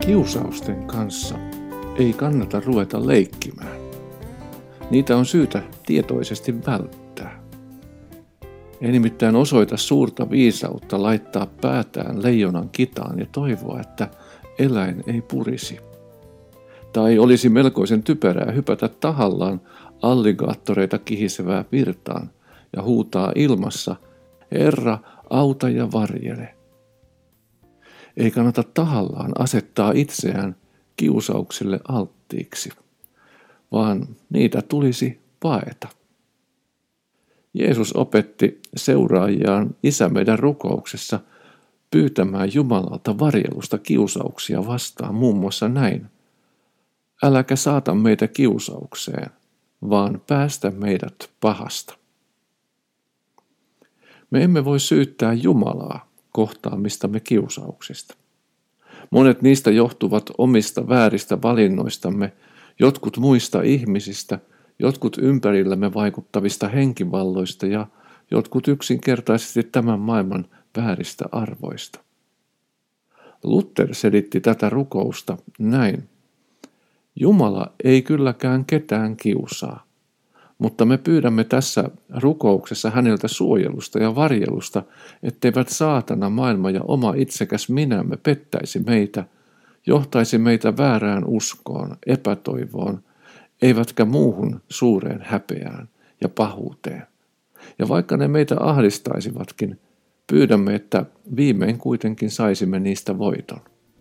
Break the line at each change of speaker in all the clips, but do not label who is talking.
Kiusausten kanssa ei kannata ruveta leikkimään. Niitä on syytä tietoisesti välttää. Ei nimittäin osoita suurta viisautta laittaa päätään leijonan kitaan ja toivoa, että eläin ei purisi. Tai olisi melkoisen typerää hypätä tahallaan alligaattoreita kihisevää virtaan ja huutaa ilmassa, Herra, auta ja varjele. Ei kannata tahallaan asettaa itseään kiusauksille alttiiksi, vaan niitä tulisi paeta. Jeesus opetti seuraajiaan Isä meidän rukouksessa pyytämään Jumalalta varjelusta kiusauksia vastaan muun muassa näin. Äläkä saata meitä kiusaukseen, vaan päästä meidät pahasta. Me emme voi syyttää Jumalaa kohtaamistamme kiusauksista. Monet niistä johtuvat omista vääristä valinnoistamme, jotkut muista ihmisistä, jotkut ympärillämme vaikuttavista henkivalloista ja jotkut yksinkertaisesti tämän maailman vääristä arvoista. Luther selitti tätä rukousta näin. Jumala ei kylläkään ketään kiusaa, mutta me pyydämme tässä rukouksessa häneltä suojelusta ja varjelusta, etteivät saatana, maailma ja oma itsekäs minämme pettäisi meitä, johtaisi meitä väärään uskoon, epätoivoon, eivätkä muuhun suureen häpeään ja pahuuteen. Ja vaikka ne meitä ahdistaisivatkin, pyydämme, että viimein kuitenkin saisimme niistä voiton.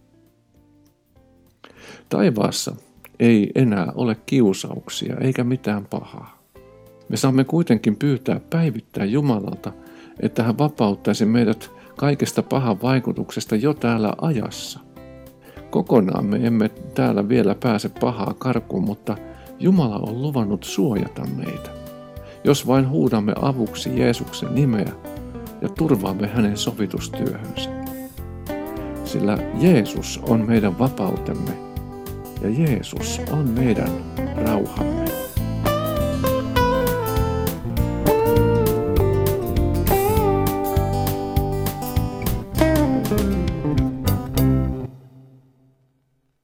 Taivaassa ei enää ole kiusauksia eikä mitään pahaa. Me saamme kuitenkin pyytää päivittäin Jumalalta, että hän vapauttaisi meidät kaikesta pahan vaikutuksesta jo täällä ajassa. Kokonaan me emme täällä vielä pääse pahaa karkuun, mutta Jumala on luvannut suojata meitä, jos vain huudamme avuksi Jeesuksen nimeä ja turvaamme hänen sovitustyöhönsä. Sillä Jeesus on meidän vapautemme ja Jeesus on meidän rauhamme.